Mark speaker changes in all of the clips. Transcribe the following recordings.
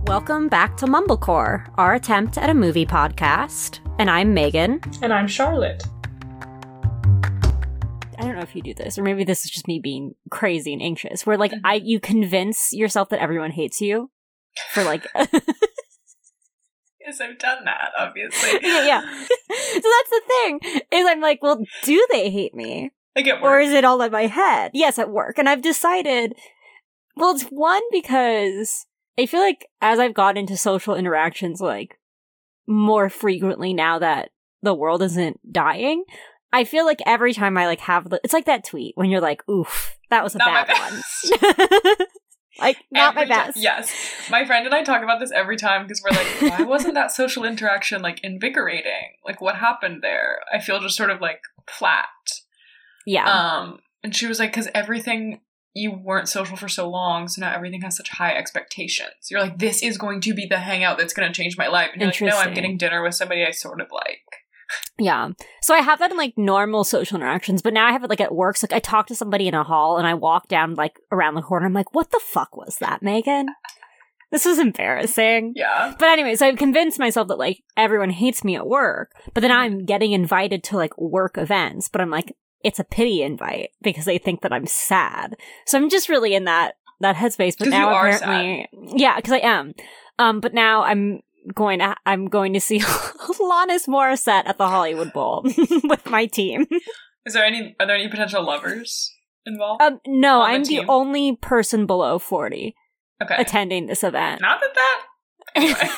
Speaker 1: Welcome back to Mumblecore, our attempt at a movie podcast. And I'm Megan.
Speaker 2: And I'm Charlotte.
Speaker 1: I don't know if you do this, or maybe this is just me being crazy and anxious, where like you convince yourself that everyone hates you for like...
Speaker 2: Yes, I've done that, obviously.
Speaker 1: yeah. So that's the thing, is I'm like, well, do they hate me?
Speaker 2: Like at work.
Speaker 1: Or is it all in my head? Yes, at work. And I've decided, well, it's one, because I feel like as I've gotten into social interactions, like, more frequently now that the world isn't dying, I feel like every time I, like, have it's like that tweet when you're like, oof, that was a bad one. Like, not my best.
Speaker 2: Yes. My friend and I talk about this every time because we're like, why wasn't that social interaction, like, invigorating? Like, what happened there? I feel just sort of, like, flat.
Speaker 1: Yeah.
Speaker 2: And she was like, because everything, you weren't social for so long, so now everything has such high expectations. You're like, this is going to be the hangout that's going to change my life. And you're like, no, I'm getting dinner with somebody I sort of like.
Speaker 1: Yeah. So I have that in, like, normal social interactions, but now I have it, like, at work. So, like, I talk to somebody in a hall, and I walk down, like, around the corner. I'm like, what the fuck was that, Megan? This was embarrassing.
Speaker 2: Yeah.
Speaker 1: But anyways, I've convinced myself that, like, everyone hates me at work, but then I'm getting invited to, like, work events, but I'm like, it's a pity invite because they think that I'm sad. So I'm just really in that headspace. But now apparently, yeah, because I am. But now I'm going to see Alanis Morissette at the Hollywood Bowl with my team.
Speaker 2: Are there any potential lovers involved?
Speaker 1: No, I'm the only person below 40 attending this event.
Speaker 2: Not that anyway.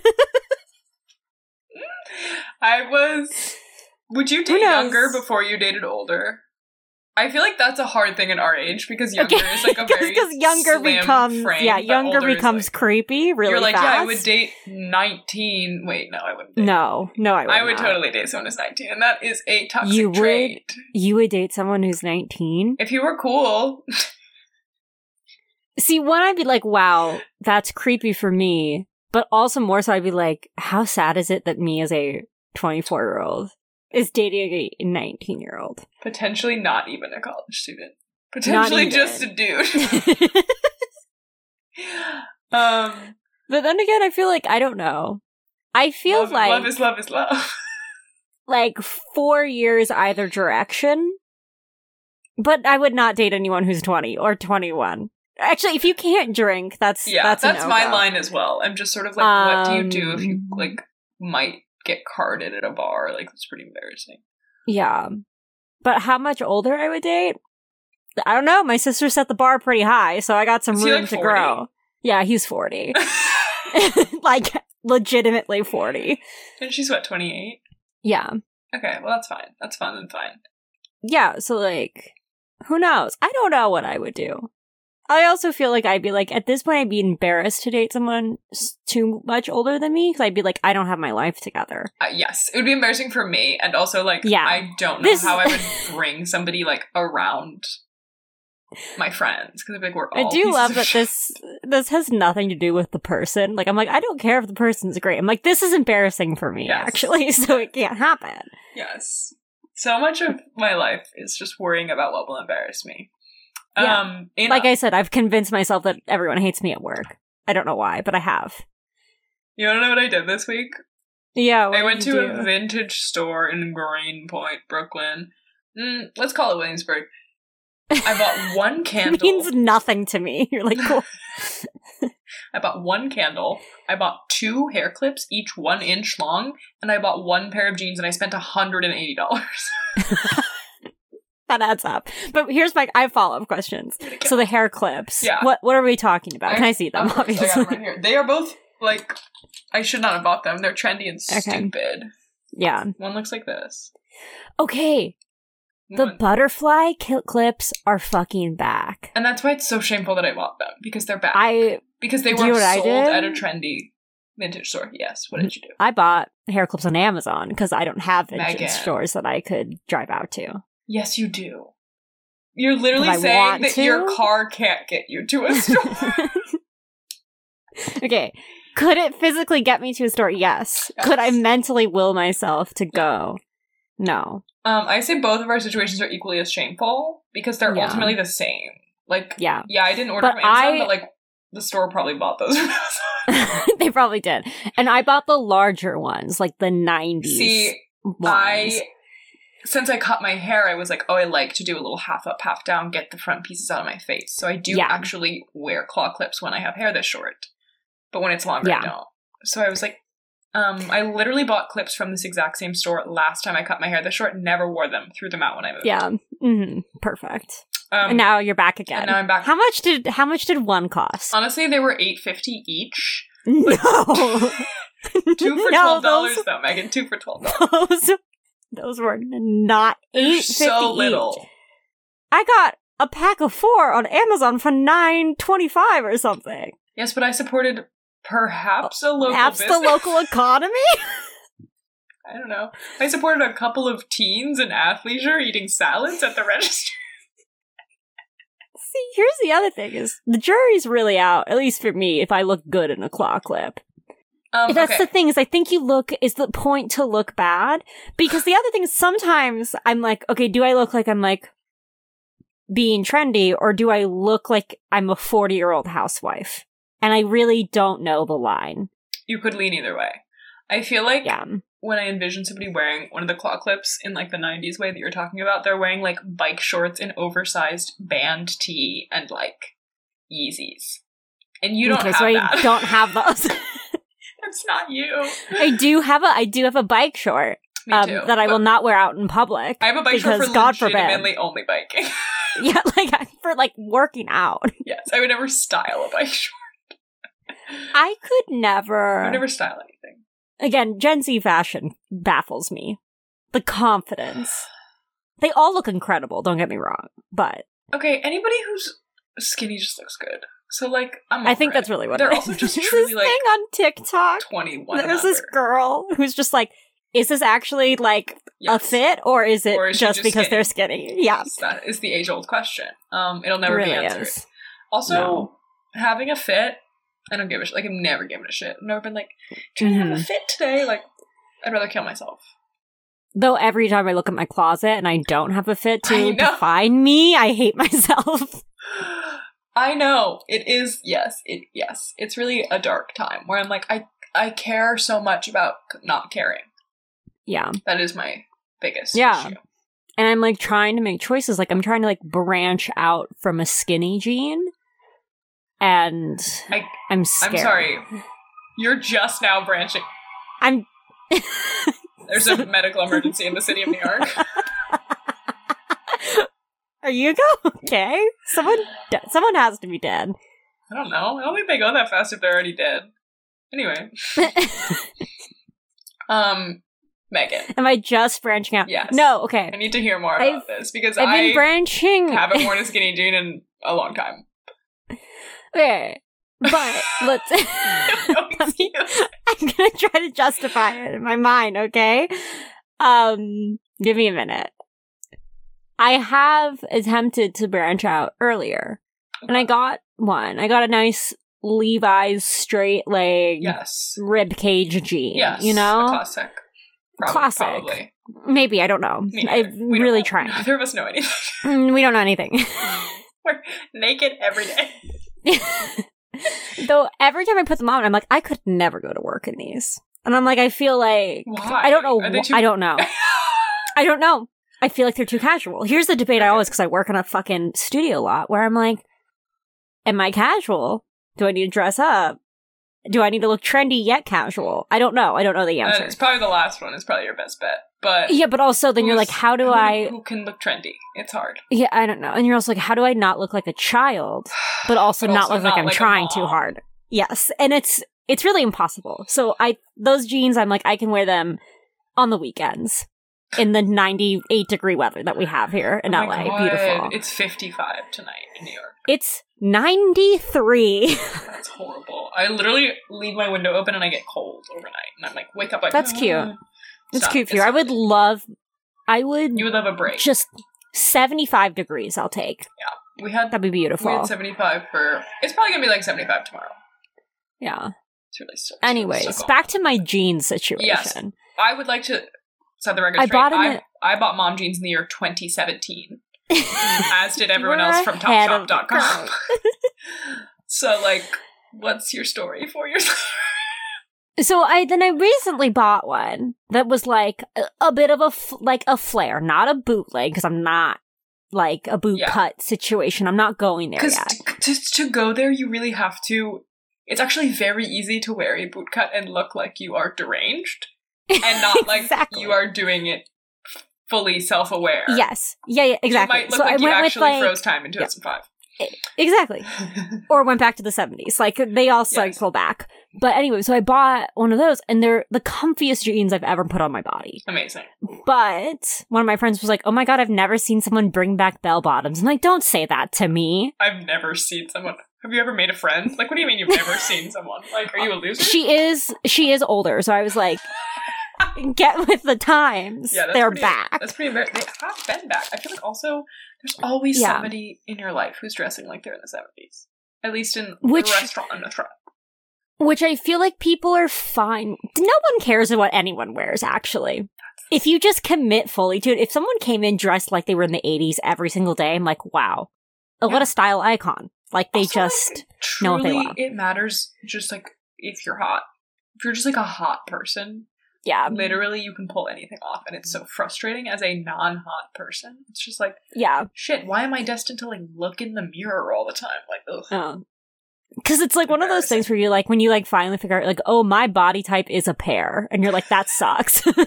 Speaker 2: Would you date younger before you dated older? I feel like that's a hard thing at our age because younger is like a very
Speaker 1: because younger
Speaker 2: slim
Speaker 1: becomes
Speaker 2: frame,
Speaker 1: younger becomes like, creepy really
Speaker 2: you're like,
Speaker 1: fast.
Speaker 2: Yeah, I would date 19. Wait, no, I wouldn't.
Speaker 1: No, I would
Speaker 2: totally date someone who's 19, and that is a toxic trait.
Speaker 1: You would date someone who's 19
Speaker 2: if you were cool.
Speaker 1: See, one, I'd be like, wow, that's creepy for me, but also more so, I'd be like, how sad is it that me as a 24-year-old is dating a 19-year-old.
Speaker 2: Potentially not even a college student. Potentially just a dude.
Speaker 1: But then again, I feel like, I don't know. I feel like...
Speaker 2: Love is love is love.
Speaker 1: Like, 4 years either direction. But I would not date anyone who's 20 or 21. Actually, if you can't drink, that's that's
Speaker 2: my line as well. I'm just sort of like, what do you do if you, like, might get carded at a bar? Like, it's pretty embarrassing.
Speaker 1: Yeah. But how much older I would date? I don't know. My sister set the bar pretty high, so I got some room to grow. Yeah, he's 40. Like, legitimately 40.
Speaker 2: And she's what, 28?
Speaker 1: Yeah.
Speaker 2: Okay, well, that's fine. That's fun and fine.
Speaker 1: Yeah, so, like, who knows? I don't know what I would do. I also feel like I'd be like, at this point, I'd be embarrassed to date someone too much older than me, because I'd be like, I don't have my life together.
Speaker 2: Yes, it would be embarrassing for me, and also, like, I don't know how I would bring somebody, like, around my friends, because I'd be like, we're all
Speaker 1: I do love that this has nothing to do with the person. Like, I'm like, I don't care if the person's great. I'm like, this is embarrassing for me, actually, so it can't happen.
Speaker 2: Yes. So much of my life is just worrying about what will embarrass me.
Speaker 1: Yeah. Like I said, I've convinced myself that everyone hates me at work. I don't know why, but I have.
Speaker 2: You want to know what I did this week?
Speaker 1: Yeah,
Speaker 2: I went to a vintage store in Greenpoint, Brooklyn. Let's call it Williamsburg. I bought one candle.
Speaker 1: It means nothing to me. You're like, cool.
Speaker 2: I bought one candle. I bought 2 hair clips, each 1 inch long, and I bought 1 pair of jeans, and I spent $180.
Speaker 1: That adds up. But here's I have follow-up questions. So the hair clips. Yeah. What are we talking about? Can I see them, obviously?
Speaker 2: I got them right here. They are both, like, I should not have bought them. They're trendy and stupid.
Speaker 1: Yeah.
Speaker 2: One looks like this.
Speaker 1: Okay. The butterfly clips are fucking back.
Speaker 2: And that's why it's so shameful that I bought them. Because they're back. Because they were sold at a trendy vintage store. Yes. What did you do?
Speaker 1: I bought hair clips on Amazon because I don't have vintage stores that I could drive out to.
Speaker 2: Yes, you do. You're literally saying that your car can't get you to a store.
Speaker 1: Okay. Could it physically get me to a store? Yes. Could I mentally will myself to go? No.
Speaker 2: I say both of our situations are equally as shameful because they're ultimately the same. Like, I didn't order from Amazon, but like the store probably bought those from Amazon.
Speaker 1: They probably did. And I bought the larger ones, like the 90s ones.
Speaker 2: Since I cut my hair, I was like, oh, I like to do a little half up, half down, get the front pieces out of my face. So I do actually wear claw clips when I have hair this short. But when it's longer, I don't. So I was like, I literally bought clips from this exact same store last time I cut my hair this short, never wore them, threw them out when I moved.
Speaker 1: Yeah. Mm-hmm. Perfect. And now you're back again.
Speaker 2: And now I'm back.
Speaker 1: How much did one cost?
Speaker 2: Honestly, they were $8.50 each.
Speaker 1: No.
Speaker 2: 2 for $12 though, Megan. 2 for $12.
Speaker 1: Those were not $8.50
Speaker 2: so little.
Speaker 1: Each. I got a pack of 4 on Amazon for $9.25 or something.
Speaker 2: Yes, but I supported perhaps a local business.
Speaker 1: The local economy?
Speaker 2: I don't know. I supported a couple of teens in athleisure eating salads at the register.
Speaker 1: See, here's the other thing is the jury's really out, at least for me, if I look good in a claw clip. That's the thing is I think is the point to look bad? Because the other thing is sometimes I'm like, okay, do I look like I'm like being trendy or do I look like I'm a 40-year-old housewife? And I really don't know the line.
Speaker 2: You could lean either way. I feel like when I envision somebody wearing one of the claw clips in like the 90s way that you're talking about, they're wearing like bike shorts and oversized band tee and like Yeezys. And you don't have
Speaker 1: so
Speaker 2: that.
Speaker 1: I don't have those.
Speaker 2: It's not you.
Speaker 1: I do have a bike short that I will not wear out in public.
Speaker 2: I have a bike short for
Speaker 1: God
Speaker 2: legitimately only biking.
Speaker 1: Yeah, like for like working out.
Speaker 2: Yes, I would never style a bike short.
Speaker 1: I could never.
Speaker 2: I would never style anything.
Speaker 1: Again, Gen Z fashion baffles me. The confidence. They all look incredible, don't get me wrong, but...
Speaker 2: Okay, anybody who's skinny just looks good. So, like,
Speaker 1: I think that's really what
Speaker 2: they're
Speaker 1: it is.
Speaker 2: Also just
Speaker 1: There's
Speaker 2: truly,
Speaker 1: this
Speaker 2: like,
Speaker 1: thing on TikTok.
Speaker 2: 21
Speaker 1: There's this girl who's just like, is this actually, like, a fit, or is it just because they're skinny? Yeah.
Speaker 2: That is the age-old question. It'll never be answered. Also, having a fit, I don't give a shit. Like, I've never given a shit. I've never been like, trying to have a fit today. Like, I'd rather kill myself.
Speaker 1: Though every time I look at my closet and I don't have a fit to define me, I hate myself.
Speaker 2: I know. It is, yes. It's really a dark time where I'm like, I care so much about not caring.
Speaker 1: Yeah.
Speaker 2: That is my biggest issue.
Speaker 1: And I'm like trying to make choices. Like I'm trying to like branch out from a skinny jean. And I'm scared.
Speaker 2: I'm sorry. You're just now branching. There's a medical emergency in the city of New York.
Speaker 1: Are you okay? Someone has to be dead.
Speaker 2: I don't know. I don't think they go that fast if they're already dead. Anyway. Megan.
Speaker 1: Am I just branching out?
Speaker 2: Yes.
Speaker 1: No, okay.
Speaker 2: I need to hear more about this because
Speaker 1: I've been branching.
Speaker 2: Haven't worn a skinny jean in a long time.
Speaker 1: Okay. But let's I'm gonna try to justify it in my mind, okay? Give me a minute. I have attempted to branch out earlier. And I got one. I got a nice Levi's straight leg rib cage jean.
Speaker 2: Yes.
Speaker 1: You know?
Speaker 2: A classic. Probably.
Speaker 1: Maybe, I don't know. I'm really trying.
Speaker 2: Neither of us know anything.
Speaker 1: We don't know anything.
Speaker 2: We're naked every day.
Speaker 1: Though every time I put them on, I'm like, I could never go to work in these. And I'm like, I feel like...
Speaker 2: Why?
Speaker 1: I don't know. I don't know. I don't know. I feel like they're too casual. Here's the debate I always, because I work in a fucking studio a lot, where I'm like, am I casual? Do I need to dress up? Do I need to look trendy yet casual? I don't know. I don't know the answer.
Speaker 2: It's probably the last one is probably your best bet. But
Speaker 1: yeah, but also then you're like, who
Speaker 2: can look trendy? It's hard.
Speaker 1: Yeah, I don't know. And you're also like, how do I not look like a child, but also not look like I'm trying too hard? Yes. And it's really impossible. So those jeans, I'm like, I can wear them on the weekends in the 98-degree weather that we have here in LA.
Speaker 2: God.
Speaker 1: Beautiful.
Speaker 2: It's 55 tonight in New York.
Speaker 1: It's 93.
Speaker 2: That's horrible. I literally leave my window open and I get cold overnight. And I'm like, wake up like...
Speaker 1: That's cute. It's cute for you. You would love
Speaker 2: a break.
Speaker 1: Just 75 degrees I'll take.
Speaker 2: Yeah.
Speaker 1: That'd be beautiful.
Speaker 2: We had 75 it's probably gonna be like 75 tomorrow.
Speaker 1: Yeah.
Speaker 2: It's really so
Speaker 1: anyways, back to my jeans situation.
Speaker 2: Yes. I would like to set the record straight. I bought mom jeans in the year 2017. As did everyone else from Topshop.com. So, like, What's your story? 4 years later?
Speaker 1: So I recently bought one that was like a bit of a flare, not a bootleg, because I'm not like a boot cut situation. I'm not going there yet.
Speaker 2: Because to go there, you really have to. It's actually very easy to wear a boot cut and look like you are deranged, and not like you are doing it fully self-aware.
Speaker 1: Yes. Yeah, exactly.
Speaker 2: You might look like you actually froze time in 2005.
Speaker 1: Exactly. Or went back to the 70s. Like, they all cycle back. But anyway, so I bought one of those, and they're the comfiest jeans I've ever put on my body.
Speaker 2: Amazing.
Speaker 1: But one of my friends was like, oh my god, I've never seen someone bring back bell bottoms. I'm like, don't say that to me.
Speaker 2: I've never seen someone... Have you ever made a friend? Like, what do you mean you've never seen someone? Like, are you a loser?
Speaker 1: She is older, so I was like... Get with the times. Yeah, they're back.
Speaker 2: That's pretty. They have been back. I feel like also there's always somebody in your life who's dressing like they're in the 70s. At least in the restaurant.
Speaker 1: Which I feel like people are fine. No one cares what anyone wears, actually. If you just commit fully to it. If someone came in dressed like they were in the 80s every single day, I'm like, wow. What a style icon. Like, they also, just know what they want.
Speaker 2: It matters just, like, if you're hot. If you're just, like, a hot person...
Speaker 1: Yeah.
Speaker 2: Literally, you can pull anything off, and it's so frustrating as a non-hot person. It's just like, shit, why am I destined to, like, look in the mirror all the time? Like, ugh.
Speaker 1: Because it's, like, one of those things where you're, like, when you, like, finally figure out, like, oh, my body type is a pear. And you're like, that sucks.
Speaker 2: You're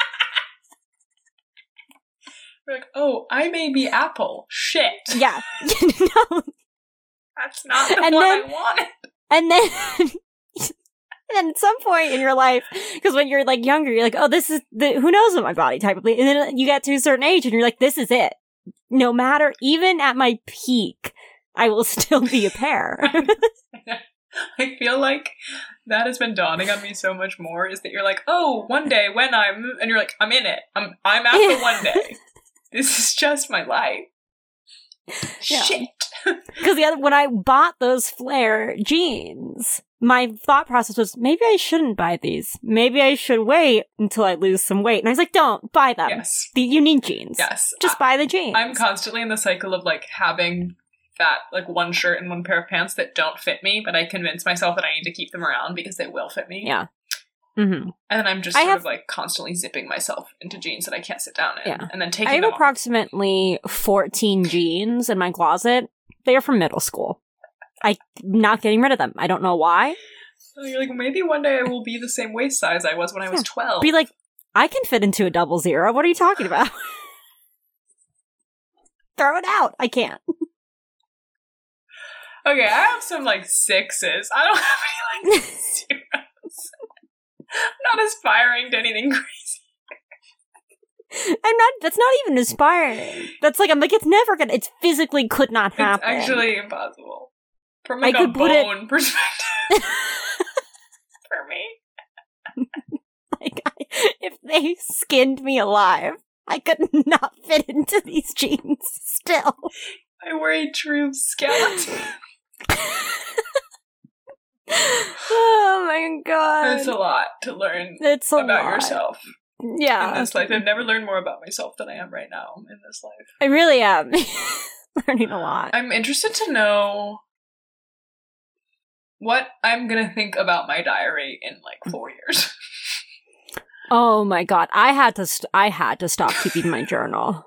Speaker 2: like, oh, I may be apple. Shit.
Speaker 1: Yeah. No.
Speaker 2: That's not the one I wanted.
Speaker 1: And then... And at some point in your life, because when you're like younger, you're like, oh, this is who knows what my body type will be. And then you get to a certain age and you're like, this is it. No matter, even at my peak, I will still be a pear.
Speaker 2: I feel like that has been dawning on me so much more is that you're like, oh, one day when and you're like, I'm in it. I'm at the one day. This is just my life. Yeah. Shit.
Speaker 1: Because when I bought those flare jeans, my thought process was, maybe I shouldn't buy these. Maybe I should wait until I lose some weight. And I was like, don't buy them.
Speaker 2: Yes.
Speaker 1: You need jeans.
Speaker 2: Yes.
Speaker 1: Just buy the jeans.
Speaker 2: I'm constantly in the cycle of, like, having that, like, one shirt and one pair of pants that don't fit me, but I convince myself that I need to keep them around because they will fit me.
Speaker 1: Yeah. Mm-hmm.
Speaker 2: And then I'm just sort of, like, constantly zipping myself into jeans that I can't sit down in. Yeah. And then taking them
Speaker 1: I have approximately 14 jeans in my closet. They are from middle school. I'm not getting rid of them. I don't know why.
Speaker 2: So you're like, maybe one day I will be the same waist size I was when I was 12.
Speaker 1: Be like, I can fit into a 00. What are you talking about? Throw it out. I can't.
Speaker 2: Okay, I have some, like, 6s. I don't have any, like, 0s. I'm not aspiring to anything crazy.
Speaker 1: That's not even aspiring. That's like, I'm like, it's never gonna, it's physically could not happen.
Speaker 2: It's actually impossible. From, like, a bone perspective. For me.
Speaker 1: Like, if they skinned me alive, I could not fit into these jeans still.
Speaker 2: I wear a true skeleton.
Speaker 1: Oh my god.
Speaker 2: It's a lot to learn about yourself.
Speaker 1: Yeah.
Speaker 2: In this life. I've never learned more about myself than I am right now in this life.
Speaker 1: I really am. Learning a lot.
Speaker 2: I'm interested to know what I'm gonna think about my diary in, like, 4 years.
Speaker 1: Oh my god. I had to stop keeping my journal.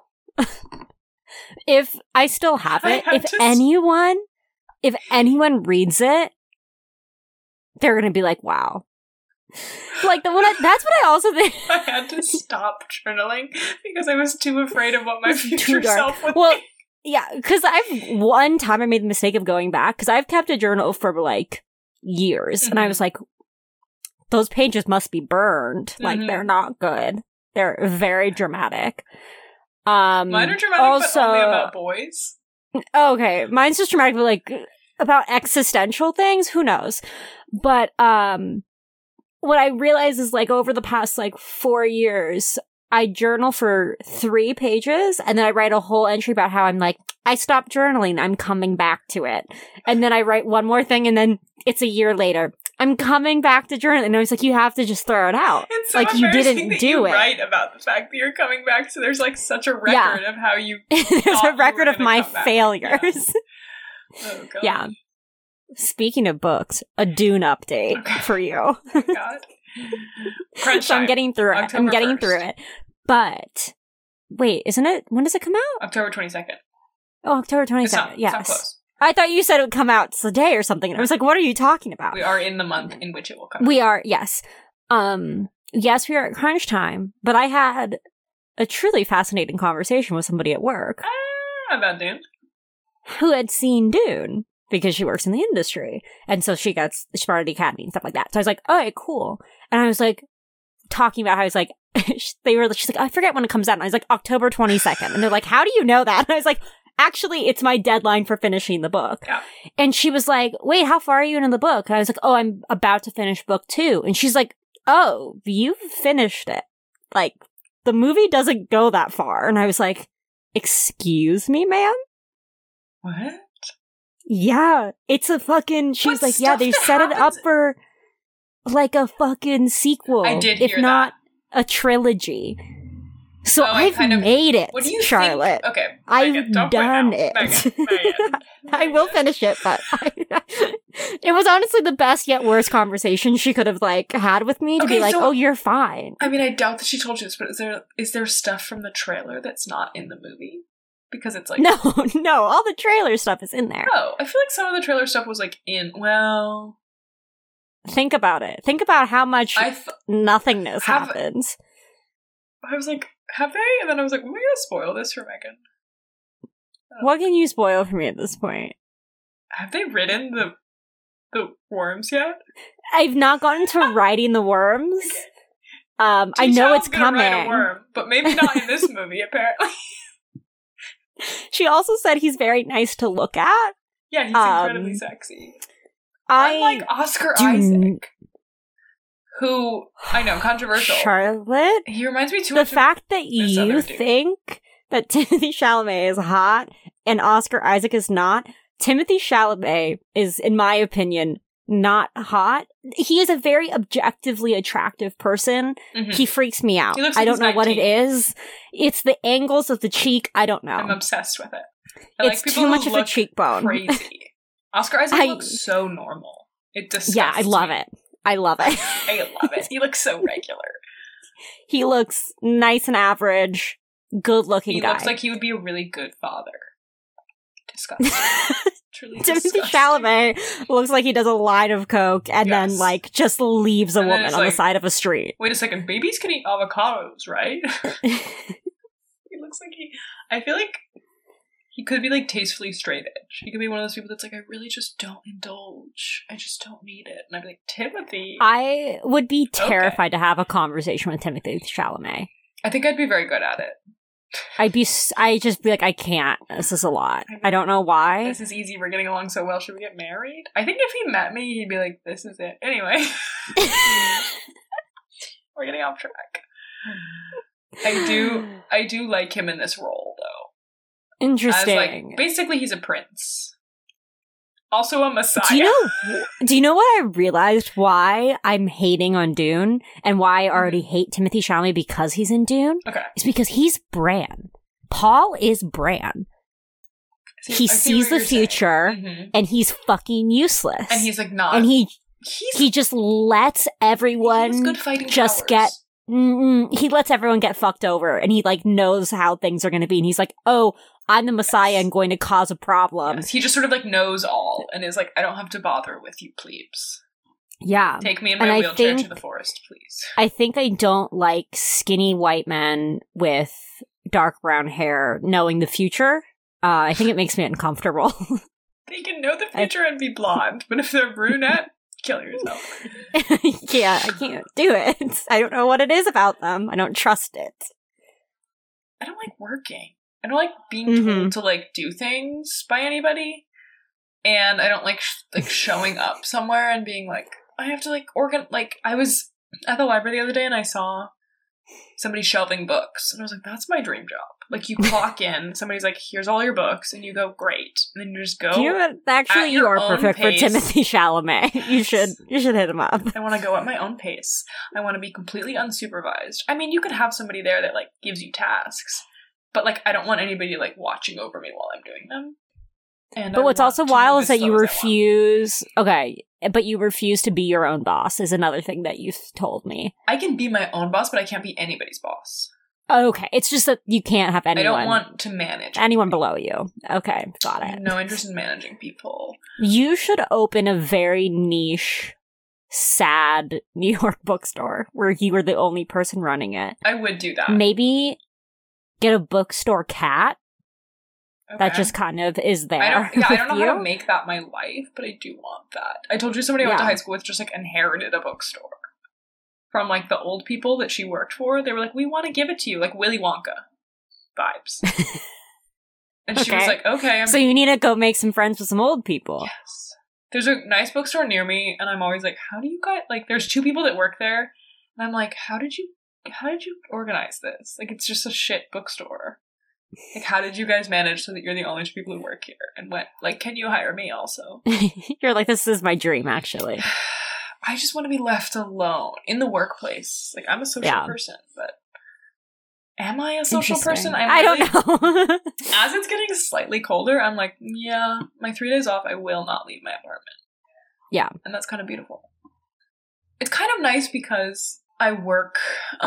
Speaker 1: If I still have it, if anyone reads it, they're gonna be like, wow. Like, that's what I also think.
Speaker 2: I had to stop journaling because I was too afraid of what my future self would think.
Speaker 1: Yeah, because one time I made the mistake of going back, because I've kept a journal for, like, years, and I was like, those pages must be burned. Like, they're not good. They're very dramatic.
Speaker 2: Mine are dramatic, also, but only about boys.
Speaker 1: Okay, mine's just dramatic, but, like, about existential things? Who knows? But, what I realize is, like, over the past, like, 4 years, I journal for 3 pages, and then I write a whole entry about how I'm like, I stopped journaling, I'm coming back to it. And then I write one more thing, and then it's a year later. I'm coming back to journaling. And I was like, you have to just throw it out.
Speaker 2: It's so
Speaker 1: like, you didn't do it.
Speaker 2: Right about the fact that you're coming back, so there's, like, such a record of how you
Speaker 1: there's a record of my failures.
Speaker 2: Yeah. Oh, God.
Speaker 1: Yeah. Speaking of books, a Dune update for you.
Speaker 2: Oh my God. Crunch
Speaker 1: So I'm
Speaker 2: time.
Speaker 1: getting through it.
Speaker 2: October
Speaker 1: I'm getting
Speaker 2: 1st.
Speaker 1: through it. But wait, isn't it? When does it come out?
Speaker 2: October 22nd.
Speaker 1: Oh, October 22nd.
Speaker 2: It's not
Speaker 1: Yes.
Speaker 2: close.
Speaker 1: I thought you said it would come out today or something. And I was like, what are you talking about?
Speaker 2: We are in the month in which it will come out.
Speaker 1: We are, yes. Yes, we are at crunch time, but I had a truly fascinating conversation with somebody at work
Speaker 2: About Dune.
Speaker 1: who had seen Dune because she works in the industry. And so she's part of the academy and stuff like that. So I was like, all right, cool. And I was like, talking about how I was like, she's like, I forget when it comes out. And I was like, October 22nd. And they're like, how do you know that? And I was like, actually, it's my deadline for finishing the book.
Speaker 2: Yeah.
Speaker 1: And she was like, wait, how far are you into the book? And I was like, oh, I'm about to finish book 2. And she's like, oh, you've finished it. Like, the movie doesn't go that far. And I was like, excuse me, ma'am?
Speaker 2: What?
Speaker 1: Yeah, it's a fucking, she's like, yeah, they set it up for like a fucking sequel.
Speaker 2: I did
Speaker 1: if
Speaker 2: hear
Speaker 1: not a trilogy. So I've made it,
Speaker 2: what do you
Speaker 1: Charlotte.
Speaker 2: Think? Okay.
Speaker 1: I've done it.
Speaker 2: Megan.
Speaker 1: I will finish it, but it was honestly the best yet worst conversation she could have like had with me to be like, so, oh, you're fine.
Speaker 2: I mean, I doubt that she told you this, but is there stuff from the trailer that's not in the movie? Because it's like...
Speaker 1: No, all the trailer stuff is in there.
Speaker 2: Oh, I feel like some of the trailer stuff was like well...
Speaker 1: Think about it. Think about how much nothingness happens.
Speaker 2: I was like, have they? And then I was like, am I going to spoil this for Megan?
Speaker 1: What can you spoil for me at this point?
Speaker 2: Have they written the worms yet?
Speaker 1: I've not gotten to writing the worms. Okay. I know it's coming.
Speaker 2: Write a worm, but maybe not in this movie, apparently.
Speaker 1: She also said he's very nice to look at.
Speaker 2: Yeah, he's incredibly sexy. Unlike Oscar Isaac, who, I know, controversial.
Speaker 1: Charlotte?
Speaker 2: He reminds me too
Speaker 1: much
Speaker 2: of
Speaker 1: the fact that you think that Timothée Chalamet is hot and Oscar Isaac is not. Timothée Chalamet is, in my opinion, not hot. He is a very objectively attractive person. Mm-hmm. He freaks me out.
Speaker 2: Like
Speaker 1: I don't know 19. What it is. It's the angles of the cheek. I don't know.
Speaker 2: I'm obsessed with it.
Speaker 1: It's too much of a cheekbone.
Speaker 2: Crazy. Oscar Isaac looks so normal. It disgusts
Speaker 1: Yeah, I love it. I love it.
Speaker 2: I love it. He looks so regular.
Speaker 1: He looks nice and average, good-looking guy.
Speaker 2: He looks like he would be a really good father. Disgusting. Truly
Speaker 1: Timothée Chalamet looks like he does a line of coke and then, like, just leaves a woman on the side of a street.
Speaker 2: Wait a second, babies can eat avocados, right? He looks like I feel like he could be, like, tastefully straight edge. He could be one of those people that's like, I really just don't indulge. I just don't need it. And I'd be like, Timothy.
Speaker 1: I would be terrified to have a conversation with Timothée Chalamet.
Speaker 2: I think I'd be very good at it.
Speaker 1: I'd just be like, I can't. This is a lot. I don't know why.
Speaker 2: This is easy. We're getting along so well. Should we get married? I think if he met me, he'd be like, this is it. Anyway. We're getting off track. I do like him in this role, though.
Speaker 1: Interesting.
Speaker 2: As, like, basically, he's a prince. Also a messiah.
Speaker 1: Do you know what I realized why I'm hating on Dune and why I already hate Timothée Chalamet because he's in Dune?
Speaker 2: Okay.
Speaker 1: It's because he's Bran. Paul is Bran. He sees the future and he's fucking useless.
Speaker 2: And he's like not.
Speaker 1: And he just lets everyone just get he lets everyone get fucked over and he like knows how things are going to be and he's like, "Oh, I'm the Messiah and going to cause a problem."
Speaker 2: Yes, he just sort of like knows all and is like, I don't have to bother with you, plebes.
Speaker 1: Yeah.
Speaker 2: Take me in my wheelchair to the forest, please.
Speaker 1: I think I don't like skinny white men with dark brown hair knowing the future. I think it makes me uncomfortable.
Speaker 2: They can know the future and be blonde, but if they're brunette, kill yourself.
Speaker 1: Yeah, I can't do it. I don't know what it is about them. I don't trust it.
Speaker 2: I don't like working. I don't like being told to, like, do things by anybody. And I don't like, showing up somewhere and being like, I have to, like, I was at the library the other day and I saw somebody shelving books. And I was like, that's my dream job. Like, you clock in, somebody's like, here's all your books. And you go, great. And then you just go.
Speaker 1: You know what? Actually, you are perfect for Timothée Chalamet. You should hit him up.
Speaker 2: I want to go at my own pace. I want to be completely unsupervised. I mean, you could have somebody there that, like, gives you tasks. But, like, I don't want anybody, like, watching over me while I'm doing them. And
Speaker 1: but what's also wild is that you refuse. Okay, but you refuse to be your own boss is another thing that you've told me.
Speaker 2: I can be my own boss, but I can't be anybody's boss.
Speaker 1: Okay, it's just that you can't have anyone.
Speaker 2: I don't want to manage
Speaker 1: anyone below you. Okay, got it.
Speaker 2: I have no interest in managing people.
Speaker 1: You should open a very niche, sad New York bookstore where you were the only person running it.
Speaker 2: I would do that.
Speaker 1: Maybe get a bookstore cat. Okay. That just kind of is there.
Speaker 2: I don't know how to make that my life, but I do want that. I told you somebody I went to high school with just like inherited a bookstore from like the old people that she worked for. They were like, we want to give it to you, like Willy Wonka vibes. And she was like, okay.
Speaker 1: So you need to go make some friends with some old people.
Speaker 2: Yes. There's a nice bookstore near me, and I'm always like, how do you guys, like, there's 2 people that work there, and I'm like, how did you organize this? Like, it's just a shit bookstore. Like, how did you guys manage so that you're the only 2 people who work here? And went, like, can you hire me also?
Speaker 1: You're like, this is my dream, actually.
Speaker 2: I just want to be left alone in the workplace. Like, I'm a social person, but am I a social person?
Speaker 1: I don't know.
Speaker 2: As it's getting slightly colder, I'm like, yeah, my 3 days off, I will not leave my apartment.
Speaker 1: Yeah.
Speaker 2: And that's kind of beautiful. It's kind of nice because I work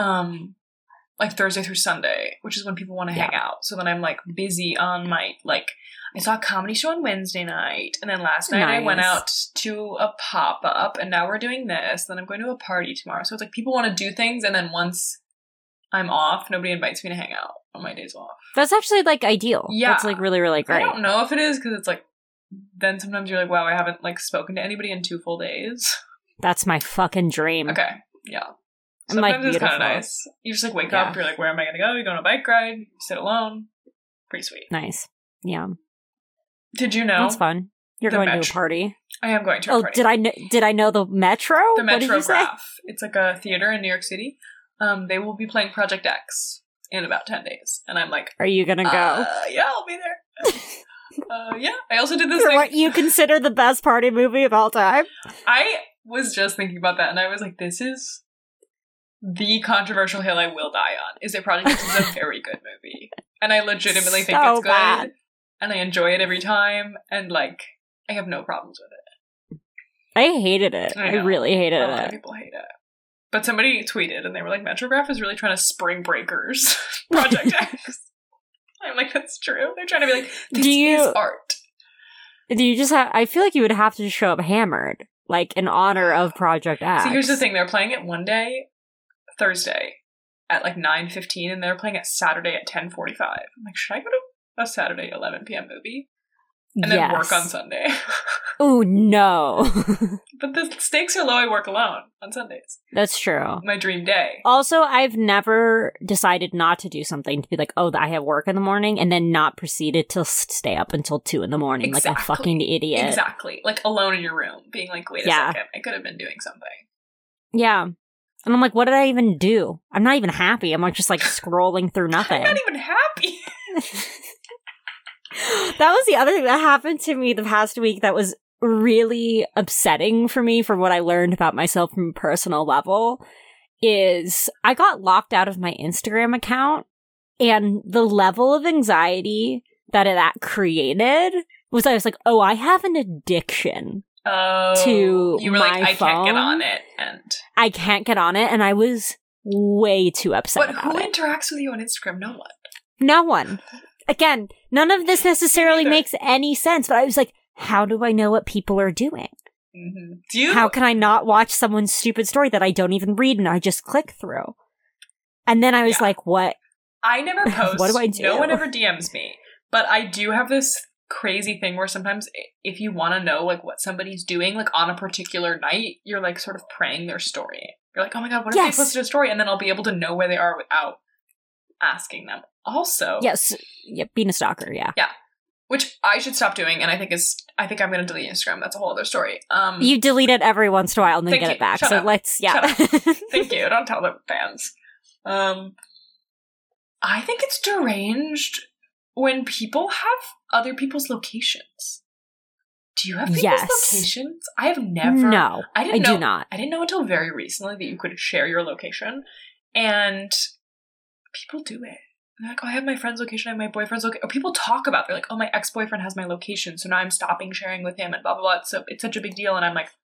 Speaker 2: like Thursday through Sunday, which is when people want to hang out. So then I'm like busy on my, like, I saw a comedy show on Wednesday night, and then last night I went out to a pop-up, and now we're doing this, then I'm going to a party tomorrow. So it's like people want to do things, and then once I'm off, nobody invites me to hang out on my days off.
Speaker 1: That's actually, like, ideal. Yeah. That's, like, really, really great.
Speaker 2: I don't know if it is, because it's like, then sometimes you're like, wow, I haven't, like, spoken to anybody in 2 full days.
Speaker 1: That's my fucking dream.
Speaker 2: Okay, yeah. Sometimes it's kind of nice. You just, like, wake up, you're like, where am I going to go? You go on a bike ride, you sit alone. Pretty sweet.
Speaker 1: Nice. Yeah.
Speaker 2: Did you know?
Speaker 1: That's fun. You're going to a party.
Speaker 2: I am going to a party.
Speaker 1: Did I know the Metro?
Speaker 2: The Metrograph. It's like a theater in New York City. They will be playing Project X in about 10 days. And I'm like,
Speaker 1: are you going to go?
Speaker 2: Yeah, I'll be there. Yeah. I also did this thing.
Speaker 1: What you consider the best party movie of all time?
Speaker 2: I was just thinking about that, and I was like, this is the controversial hill I will die on. Is that Project X is a very good movie. And I legitimately think it's good. Bad. And I enjoy it every time, and, like, I have no problems with it.
Speaker 1: I hated it. I really hated it.
Speaker 2: A lot of people hate it. But somebody tweeted, and they were like, Metrograph is really trying to Spring Breakers Project X. I'm like, that's true. They're trying to be like, this is art.
Speaker 1: Do you just have... I feel like you would have to show up hammered, like, in honor of Project X.
Speaker 2: See, here's the thing. They're playing it one day, Thursday, at, like, 9:15, and they're playing it Saturday at 10:45. I'm like, should I go to a Saturday 11 p.m. movie and then work on Sunday?
Speaker 1: Oh no.
Speaker 2: But the stakes are low. I work alone on Sundays.
Speaker 1: That's true.
Speaker 2: My dream day.
Speaker 1: Also, I've never decided not to do something to be like, oh, I have work in the morning, and then not proceeded to stay up until 2 a.m. like a fucking idiot.
Speaker 2: Exactly. Like alone in your room being like, wait a second, I could have been doing something.
Speaker 1: Yeah. And I'm like, what did I even do? I'm not even happy. I'm like just like scrolling through nothing.
Speaker 2: I'm not even happy.
Speaker 1: That was the other thing that happened to me the past week that was really upsetting for me from what I learned about myself from a personal level is I got locked out of my Instagram account, and the level of anxiety that created was I was like, oh, I have an addiction to
Speaker 2: you were
Speaker 1: my
Speaker 2: like, I
Speaker 1: phone.
Speaker 2: can't get on it, and
Speaker 1: I can't get on it, and I was way too upset. But
Speaker 2: who interacts with you on Instagram? No one.
Speaker 1: No one. Again, none of this necessarily makes any sense, but I was like, how do I know what people are doing?
Speaker 2: Mm-hmm.
Speaker 1: How can I not watch someone's stupid story that I don't even read and I just click through? And then I was like, what?
Speaker 2: I never post.
Speaker 1: What do I do?
Speaker 2: No one ever DMs me. But I do have this crazy thing where sometimes if you want to know like what somebody's doing, like on a particular night, you're like sort of praying their story. You're like, oh my God, what if they posted a story? And then I'll be able to know where they are without asking them. Also,
Speaker 1: being a stalker, yeah,
Speaker 2: which I should stop doing, and I think I'm going to delete Instagram. That's a whole other story.
Speaker 1: You delete it every once in a while and then get it back.
Speaker 2: Shut
Speaker 1: so
Speaker 2: up.
Speaker 1: Let's,
Speaker 2: Thank you. Don't tell the fans. I think it's deranged when people have other people's locations. Do you have people's locations? I have never.
Speaker 1: No, I do not.
Speaker 2: I didn't know until very recently that you could share your location, and people do it. they're like, oh, I have my friend's location, I have my boyfriend's location. Or people talk about, they're like, oh, my ex-boyfriend has my location, so now I'm stopping sharing with him and blah, blah, blah. So it's such a big deal. And I'm like,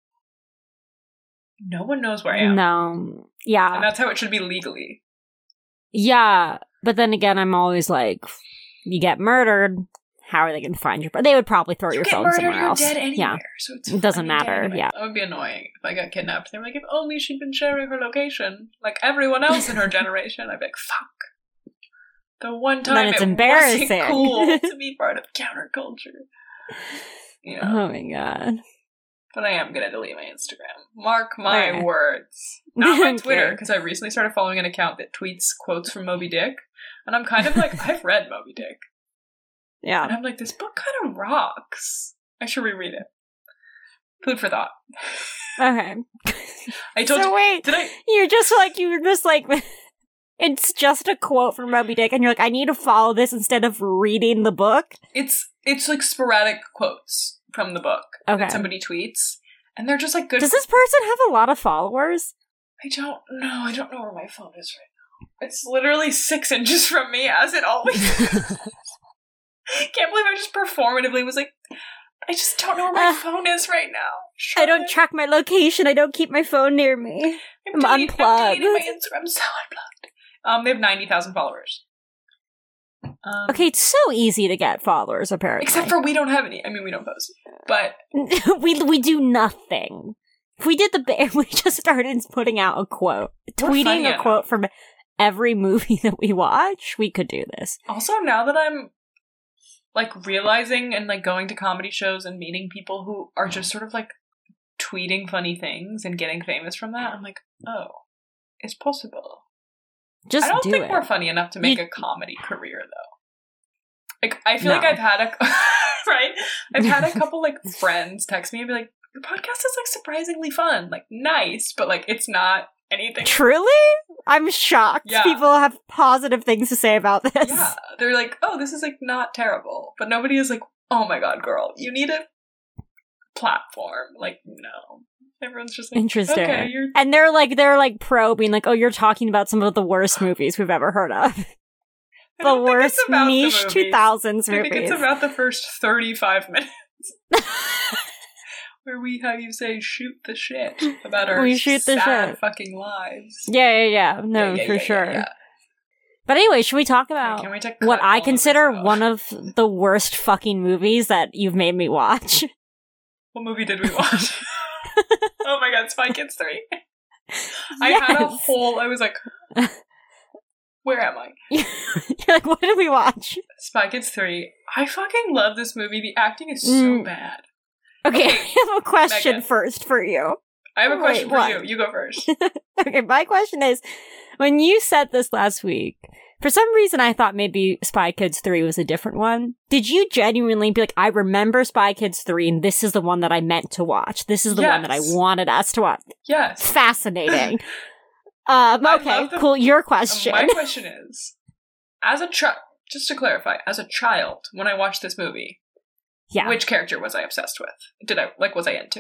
Speaker 2: no one knows where I am.
Speaker 1: No. Yeah.
Speaker 2: And that's how it should be legally.
Speaker 1: Yeah. But then again, I'm always like, you get murdered, how are they going to find you? They would probably throw your phone somewhere else.
Speaker 2: You're dead anywhere,
Speaker 1: yeah.
Speaker 2: So
Speaker 1: it doesn't matter.
Speaker 2: Anyway.
Speaker 1: Yeah.
Speaker 2: That would be annoying if I got kidnapped. They're like, if only she'd been sharing her location like everyone else in her generation. I'd be like, fuck. The one time
Speaker 1: it's
Speaker 2: it
Speaker 1: embarrassing.
Speaker 2: wasn't cool to be part of counterculture. You know?
Speaker 1: Oh my god.
Speaker 2: But I am gonna delete my Instagram. Mark my words. Not my Twitter, because I recently started following an account that tweets quotes from Moby Dick. And I'm kind of like, I've read Moby Dick.
Speaker 1: Yeah.
Speaker 2: And I'm like, this book kind of rocks. I should reread it. Food for thought.
Speaker 1: Okay.
Speaker 2: I told
Speaker 1: so
Speaker 2: you.
Speaker 1: Wait, you're just like, it's just a quote from Moby Dick, and you're like, I need to follow this instead of reading the book?
Speaker 2: It's like sporadic quotes from the book that somebody tweets, and they're just like good.
Speaker 1: Does this person have a lot of followers?
Speaker 2: I don't know. I don't know where my phone is right now. It's literally 6 inches from me, as it always is. Can't believe I just performatively was like, I just don't know where my phone is right now.
Speaker 1: I don't track my location. I don't keep my phone near me. I'm unplugged.
Speaker 2: I'm deleting my Instagram. I'm so unplugged. They have 90,000 followers.
Speaker 1: Okay, it's so easy to get followers, apparently.
Speaker 2: Except for we don't have any. I mean, we don't post. But
Speaker 1: we do nothing. If we did we just started putting out a quote. Tweeting a quote from every movie that we watch, we could do this.
Speaker 2: Also, now that I'm like realizing and like going to comedy shows and meeting people who are just sort of like tweeting funny things and getting famous from that, I'm like, oh, it's possible.
Speaker 1: Just
Speaker 2: I don't think
Speaker 1: it.
Speaker 2: We're funny enough to make a comedy career, though. Like, I feel like I've had right? I've had a couple like friends text me and be like, your podcast is like surprisingly fun, like nice, but like it's not anything.
Speaker 1: Truly? I'm shocked. Yeah. People have positive things to say about this.
Speaker 2: Yeah, they're like, oh, this is like not terrible, but nobody is like, oh my god, girl, you need a platform. Like, no. Everyone's just like,
Speaker 1: interesting.
Speaker 2: Okay,
Speaker 1: and they're like probing, like, oh, you're talking about some of the worst movies we've ever heard of. The worst niche 2000s movies.
Speaker 2: I think it's about the first 35 minutes. Where we, how you say, shoot the shit about our sad fucking lives.
Speaker 1: Yeah. No, for sure. Yeah. But anyway, should we talk about what I consider one of the worst fucking movies that you've made me watch?
Speaker 2: What movie did we watch? Oh my god, Spy Kids 3. I had a whole, I was like, where am I?
Speaker 1: You're like, what did we watch?
Speaker 2: Spy Kids 3. I fucking love this movie. The acting is so bad.
Speaker 1: Okay, I have a question
Speaker 2: Megan.
Speaker 1: First for you.
Speaker 2: I have a question for you. You go first.
Speaker 1: Okay, my question is, when you said this last week, for some reason I thought maybe Spy Kids 3 was a different one. Did you genuinely be like, I remember Spy Kids 3 and this is the one that I meant to watch. This is the one that I wanted us to watch.
Speaker 2: Yes.
Speaker 1: Fascinating. Okay, cool. Your question.
Speaker 2: My question is, as a child, just to clarify, as a child, when I watched this movie, which character was I obsessed with? Was I into?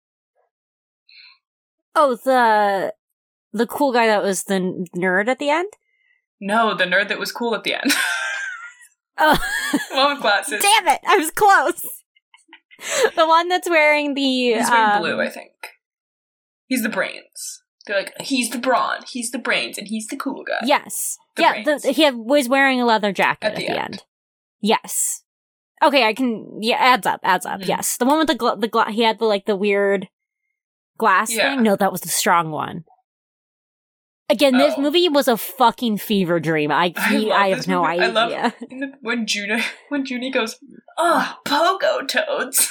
Speaker 1: Oh, the cool guy that was the nerd at the end?
Speaker 2: No, the nerd that was cool at the end.
Speaker 1: Oh.
Speaker 2: The one with glasses.
Speaker 1: Damn it, I was close. The one that's wearing the...
Speaker 2: He's wearing blue, I think. He's the brains. They're like, he's the brawn, he's the brains, and he's the cool guy.
Speaker 1: Yes. He was wearing a leather jacket at the end. Yes. Okay, adds up, mm-hmm. Yes. The one with the he had the weird glass thing? No, that was the strong one. Again, this movie was a fucking fever dream. I have no idea.
Speaker 2: I love when Junie goes, pogo toads.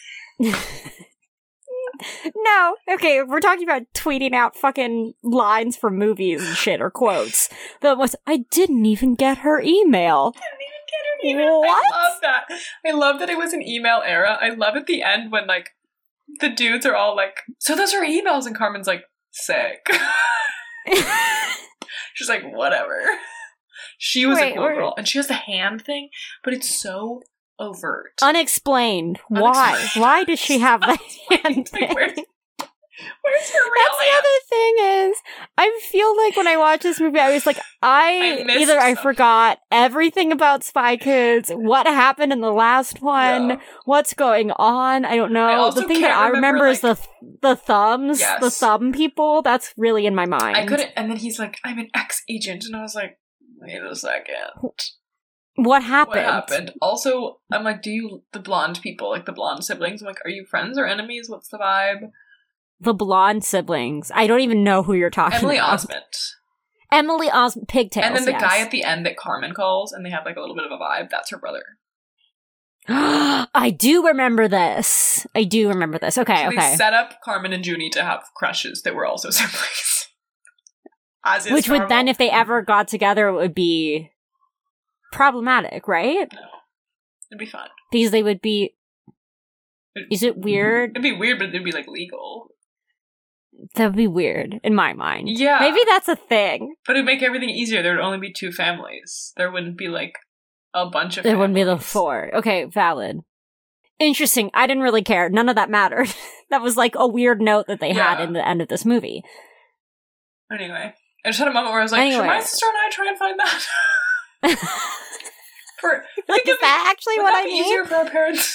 Speaker 1: No. Okay, we're talking about tweeting out fucking lines from movies and shit, or quotes. I didn't even get her email. What?
Speaker 2: I love that. I love that it was an email era. I love at the end when, like, the dudes are all like, so those are emails, and Carmen's like, sick. She's like, whatever. She was a cool girl. And she has the hand thing, but it's so overt.
Speaker 1: Unexplained. Why? Why does she have the hand thing?
Speaker 2: Where's your real
Speaker 1: That's the other thing is, I feel like when I watch this movie, I was like, I forgot everything about Spy Kids, what happened in the last one, what's going on, I don't know. The thing that I remember is the thumbs, the thumb people, that's really in my mind.
Speaker 2: I couldn't, and then he's like, I'm an ex-agent, and I was like, wait a second.
Speaker 1: What happened?
Speaker 2: Also, I'm like, the blonde people, like the blonde siblings, I'm like, are you friends or enemies? What's the vibe?
Speaker 1: The blonde siblings. I don't even know who you're talking about. Emily Osment. Pigtails,
Speaker 2: and then the guy at the end that Carmen calls, and they have like a little bit of a vibe, that's her brother.
Speaker 1: I do remember this. Okay, so okay.
Speaker 2: They set up Carmen and Junie to have crushes that were also siblings.
Speaker 1: Which would then, if they ever got together, it would be problematic, right?
Speaker 2: No. It'd be fun.
Speaker 1: Because they would be... Is it weird?
Speaker 2: It'd be weird, but it'd be like legal.
Speaker 1: That would be weird, in my mind.
Speaker 2: Yeah.
Speaker 1: Maybe that's a thing.
Speaker 2: But it'd make everything easier. There would only be 2 families. There wouldn't be, like, a bunch of
Speaker 1: There
Speaker 2: families.
Speaker 1: wouldn't be the 4. Okay, valid. Interesting. I didn't really care. None of that mattered. That was, like, a weird note that they had in the end of this movie.
Speaker 2: Anyway. I just had a moment where I was like, should my sister and I try and find that?
Speaker 1: Is that actually what I need?
Speaker 2: Easier for our parents.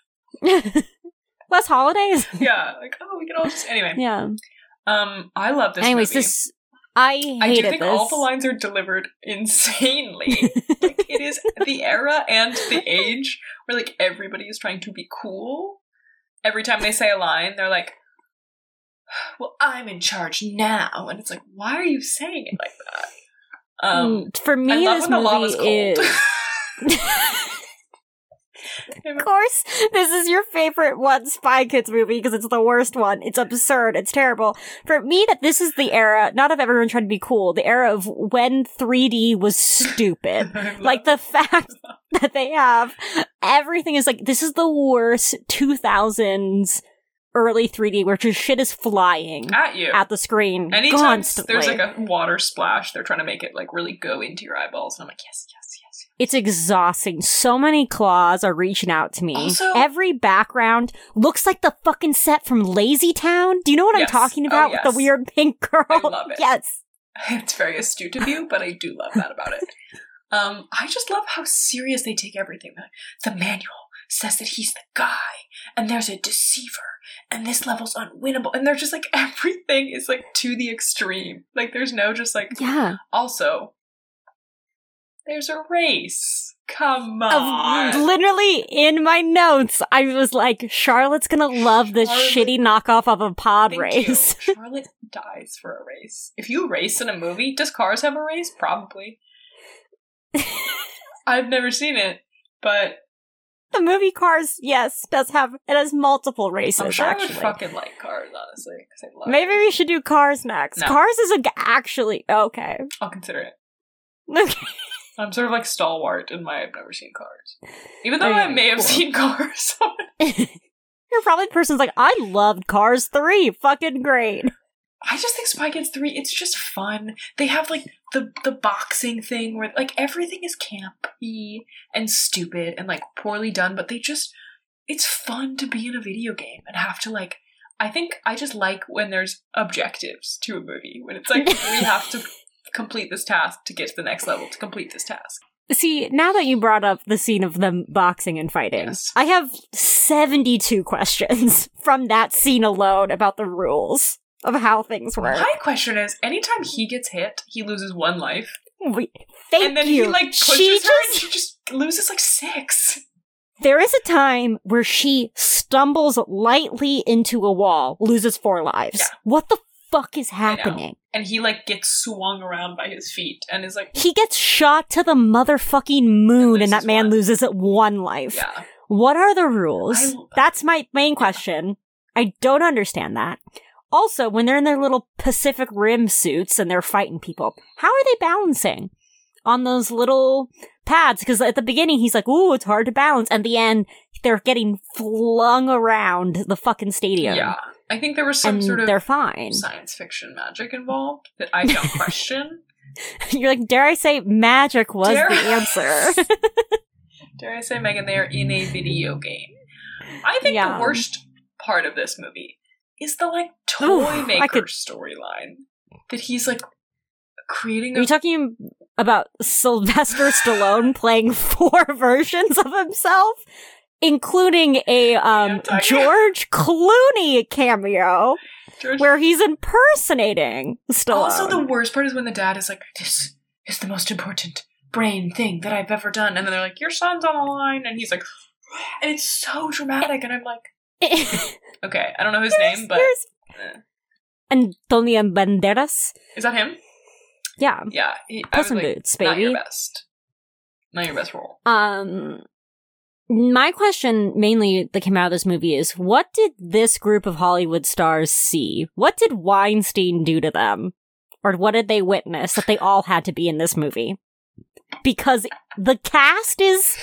Speaker 1: Less holidays.
Speaker 2: Yeah, like we can all just anyway.
Speaker 1: Yeah.
Speaker 2: I love this.
Speaker 1: Anyways,
Speaker 2: movie.
Speaker 1: I do
Speaker 2: think all the lines are delivered insanely. Like it is the era and the age where like everybody is trying to be cool. Every time they say a line, they're like, "Well, I'm in charge now," and it's like, why are you saying it like that?
Speaker 1: For me, this movie is. Of course, this is your favorite Spy Kids movie because it's the worst one. It's absurd. It's terrible. For me, that this is the era, not of everyone trying to be cool, the era of when 3D was stupid. Like the fact that they have everything is like, this is the worst 2000s early 3D where just shit is flying
Speaker 2: at you
Speaker 1: at the screen.
Speaker 2: Anytime
Speaker 1: constantly.
Speaker 2: There's like a water splash, they're trying to make it like really go into your eyeballs, and I'm like, yes.
Speaker 1: It's exhausting. So many claws are reaching out to me.
Speaker 2: Also,
Speaker 1: every background looks like the fucking set from Lazy Town. Do you know what I'm talking about with the weird pink girl?
Speaker 2: I love it.
Speaker 1: Yes.
Speaker 2: It's very astute of you, but I do love that about it. I just love how serious they take everything. The manual says that he's the guy, and there's a deceiver, and this level's unwinnable, and they're just like, everything is like to the extreme. Like there's no just like, also, there's a race. Come on.
Speaker 1: Literally, in my notes, I was like, Charlotte's gonna love this shitty knockoff of a pod race.
Speaker 2: Charlotte dies for a race. If you race in a movie, does Cars have a race? Probably. I've never seen it, but...
Speaker 1: The movie Cars, yes, it has multiple races,
Speaker 2: I'm sure
Speaker 1: actually.
Speaker 2: I would fucking like Cars, honestly. I love
Speaker 1: Maybe we should do Cars next. No. Cars is actually... Okay.
Speaker 2: I'll consider it.
Speaker 1: Okay.
Speaker 2: I'm sort of like stalwart in my I've never seen Cars. Even though I may have seen Cars.
Speaker 1: You're probably the person's like, I loved Cars 3. Fucking great.
Speaker 2: I just think Spy Kids 3, it's just fun. They have like the boxing thing where like everything is campy and stupid and like poorly done, but it's fun to be in a video game and have to like, I think I just like when there's objectives to a movie, when it's like, we have to complete this task to get to the next level, to complete this task.
Speaker 1: See, now that you brought up the scene of them boxing and fighting, I have 72 questions from that scene alone about the rules of how things work.
Speaker 2: My question is, anytime he gets hit, he loses 1 life.
Speaker 1: And
Speaker 2: then he like pushes her and she just loses like 6.
Speaker 1: There is a time where she stumbles lightly into a wall, loses 4 lives. Yeah. What the fuck is happening?
Speaker 2: And he like gets swung around by his feet and is like,
Speaker 1: he gets shot to the motherfucking moon and that man loses 1 life.
Speaker 2: Yeah.
Speaker 1: What are the rules? That's my main question. I don't understand that. Also, when they're in their little Pacific Rim suits and they're fighting people, how are they balancing on those little pads? Because at the beginning he's like, ooh, it's hard to balance. And at the end, they're getting flung around the fucking stadium.
Speaker 2: Yeah. I think there was some sort of
Speaker 1: they're fine.
Speaker 2: Science fiction magic involved that I don't question.
Speaker 1: You're like, dare I say magic was the answer?
Speaker 2: Dare I say, Megan, they are in a video game. I think the worst part of this movie is the like toy maker storyline that he's like creating.
Speaker 1: Are you talking about Sylvester Stallone playing 4 versions of himself, including a George Clooney cameo where he's impersonating Stallone?
Speaker 2: Also, the worst part is when the dad is like, "This is the most important brain thing that I've ever done," and then they're like, "Your son's on the line," and he's like, and it's so dramatic, and I'm like, okay, I don't know his name, but
Speaker 1: Antonio Banderas.
Speaker 2: Is that him?
Speaker 1: Yeah.
Speaker 2: Yeah.
Speaker 1: Puss in Boots, baby.
Speaker 2: Not your best. Not your best role.
Speaker 1: My question mainly that came out of this movie is, what did this group of Hollywood stars see? What did Weinstein do to them? Or what did they witness that they all had to be in this movie? Because the cast is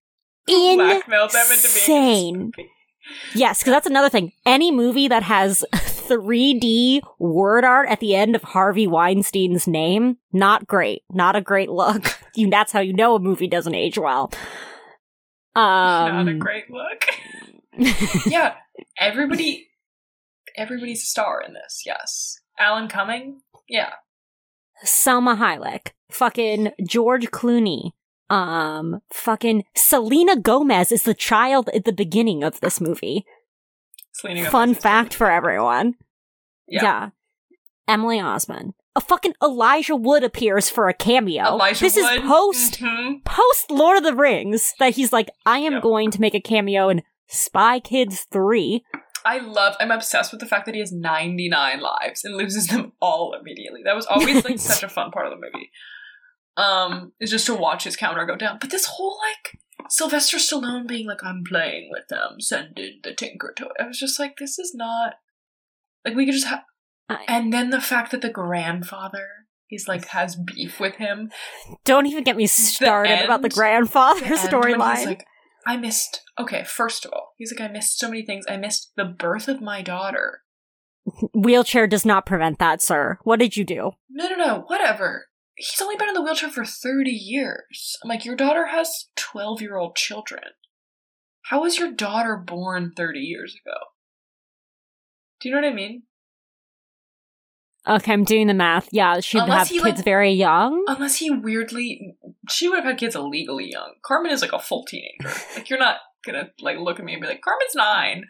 Speaker 1: insane. Yes, because that's another thing. Any movie that has 3D word art at the end of Harvey Weinstein's name, not great. Not a great look. That's how you know a movie doesn't age well.
Speaker 2: Not a great look. Yeah, everybody's a star in this, yes. Alan Cumming, yeah.
Speaker 1: Salma Hayek, fucking George Clooney, fucking Selena Gomez is the child at the beginning of this movie. Fun fact for everyone. Yeah. Emily Osment. A fucking Elijah Wood appears for a cameo. This is post Lord of the Rings that he's like, I am going to make a cameo in Spy Kids 3.
Speaker 2: I'm obsessed with the fact that he has 99 lives and loses them all immediately. That was always like such a fun part of the movie. Is just to watch his counter go down. But this whole like Sylvester Stallone being like, I'm playing with them, send in the Tinker Toy. I was just like, this is not like we could just have. And then the fact that the grandfather is like has beef with him.
Speaker 1: Don't even get me started about the grandfather storyline.
Speaker 2: He's like, first of all, he's like, I missed so many things. I missed the birth of my daughter.
Speaker 1: Wheelchair does not prevent that, sir. What did you do?
Speaker 2: No, whatever. He's only been in the wheelchair for 30 years. I'm like, your daughter has 12-year-old children. How was your daughter born 30 years ago? Do you know what I mean?
Speaker 1: Okay, I'm doing the math. Yeah, she'd have kids very young.
Speaker 2: Unless she would have had kids illegally young. Carmen is like a full teenager. Like, you're not gonna like look at me and be like, Carmen's 9.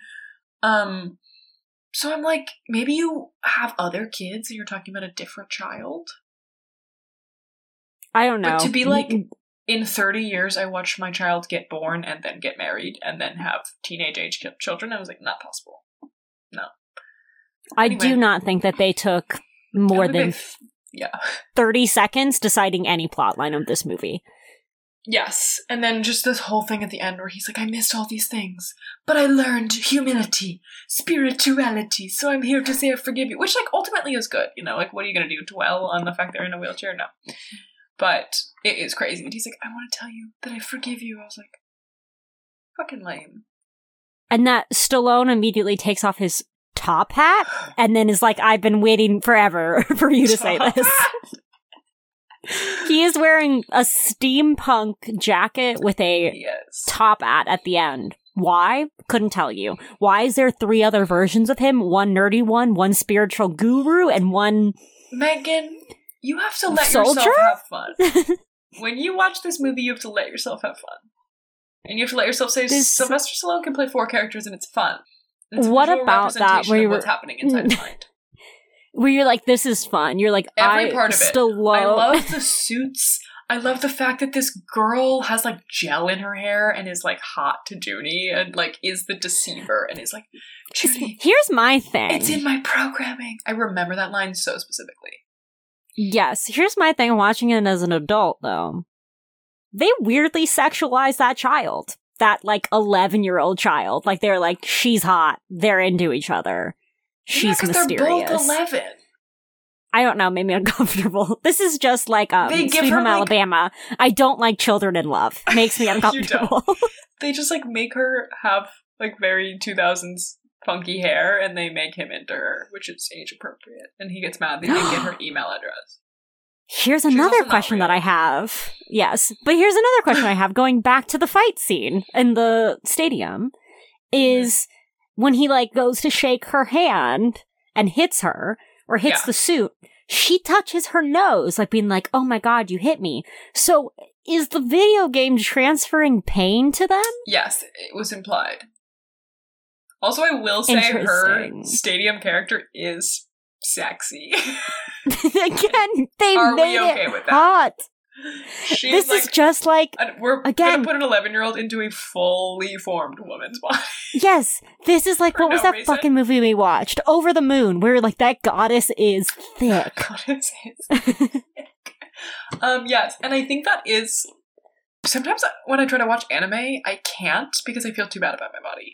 Speaker 2: So I'm like, maybe you have other kids and you're talking about a different child?
Speaker 1: I don't know.
Speaker 2: But to be like, in 30 years, I watched my child get born and then get married and then have teenage age children. I was like, not possible. No.
Speaker 1: I do not think that they took more than 30 seconds deciding any plotline of this movie.
Speaker 2: Yes. And then just this whole thing at the end where he's like, I missed all these things, but I learned humility, spirituality, so I'm here to say I forgive you. Which, like, ultimately is good. You know, like, what are you going to do? Dwell on the fact they're in a wheelchair? No. But it is crazy. But he's like, I want to tell you that I forgive you. I was like, fucking lame.
Speaker 1: And that Stallone immediately takes off his top hat and then is like, I've been waiting forever for you to say this. He is wearing a steampunk jacket with a top hat at the end. Why? Couldn't tell you. Why is there 3 other versions of him? One nerdy one spiritual guru, and one...
Speaker 2: Megan, you have to let yourself have fun. When you watch this movie, you have to let yourself have fun. And you have to let yourself say, Sylvester Stallone can play 4 characters and it's fun. It's
Speaker 1: what about that? Where
Speaker 2: what's happening inside the mind?
Speaker 1: Where you're like, this is fun. You're like,
Speaker 2: every part of it.
Speaker 1: Stallone.
Speaker 2: I love the suits. I love the fact that this girl has like gel in her hair and is like hot to Junie and like is the deceiver and is like, Junie,
Speaker 1: here's my thing.
Speaker 2: It's in my programming. I remember that line so specifically.
Speaker 1: Yes. Here's my thing watching it as an adult though. They weirdly sexualize that child. That like 11-year-old child. Like they're like, she's hot. They're into each other. She's mysterious.
Speaker 2: They're both 11.
Speaker 1: I don't know, made me uncomfortable. This is just like Sweet Home Alabama. I don't like children in love. Makes me uncomfortable.
Speaker 2: They just like make her have like very 2000s funky hair and they make him into her, which is age appropriate. And he gets mad. They didn't get her email address.
Speaker 1: Here's another question that I have. Yes, but here's another question I have going back to the fight scene in the stadium is when he, like, goes to shake her hand and hits her, or hits the suit, she touches her nose, like, being like, oh my god, you hit me. So, is the video game transferring pain to them?
Speaker 2: Yes, it was implied. Also, I will say her stadium character is sexy.
Speaker 1: Again, they made it hot. This is just like,
Speaker 2: we're gonna put an 11-year-old into a fully formed woman's body.
Speaker 1: Yes, this is like, what was that fucking movie we watched? Over the Moon, where like that goddess is thick.
Speaker 2: Goddess is thick. Yes, and I think that is, sometimes when I try to watch anime, I can't because I feel too bad about my body.